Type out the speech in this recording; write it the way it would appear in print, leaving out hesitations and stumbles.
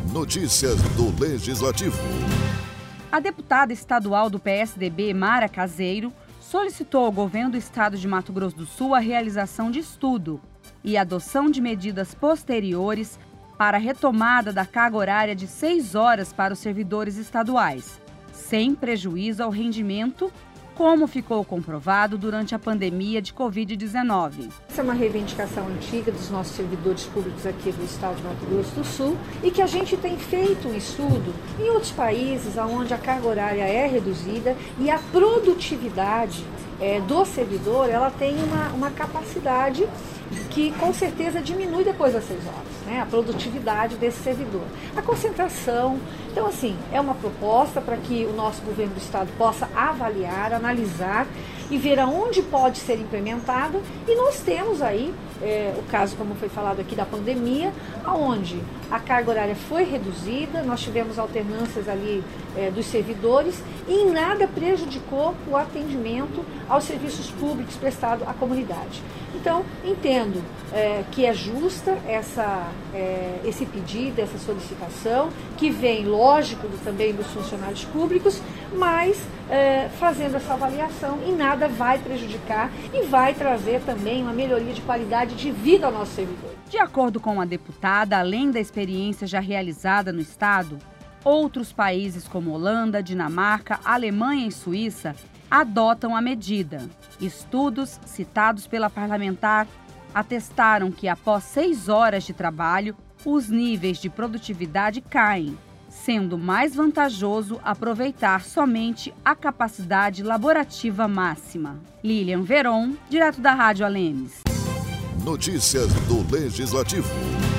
Notícias do Legislativo. A deputada estadual do PSDB, Mara Caseiro, solicitou ao governo do estado de Mato Grosso do Sul a realização de estudo e adoção de medidas posteriores para a retomada da carga horária de 6 horas para os servidores estaduais, sem prejuízo ao rendimento, como ficou comprovado durante a pandemia de Covid-19. Essa é uma reivindicação antiga dos nossos servidores públicos aqui do estado de Mato Grosso do Sul e que a gente tem feito um estudo em outros países onde a carga horária é reduzida e a produtividade do servidor ela tem uma capacidade que com certeza diminui depois das 6 horas, né? A produtividade desse servidor. A concentração, então assim, é uma proposta para que o nosso governo do estado possa avaliar, analisar e ver aonde pode ser implementada. E nós temos aí o caso, como foi falado aqui, da pandemia, onde a carga horária foi reduzida, nós tivemos alternâncias ali dos servidores e em nada prejudicou o atendimento aos serviços públicos prestados à comunidade. Então, entendo que é justa esse pedido, essa solicitação, que vem, lógico, também dos funcionários públicos, mas fazendo essa avaliação, em nada vai prejudicar e vai trazer também uma melhoria de qualidade de vida ao nosso servidor. De acordo com a deputada, além da experiência já realizada no estado, outros países como Holanda, Dinamarca, Alemanha e Suíça adotam a medida. Estudos citados pela parlamentar atestaram que após 6 horas de trabalho, os níveis de produtividade caem, sendo mais vantajoso aproveitar somente a capacidade laborativa máxima. Lilian Veron, direto da Rádio Alemes. Notícias do Legislativo.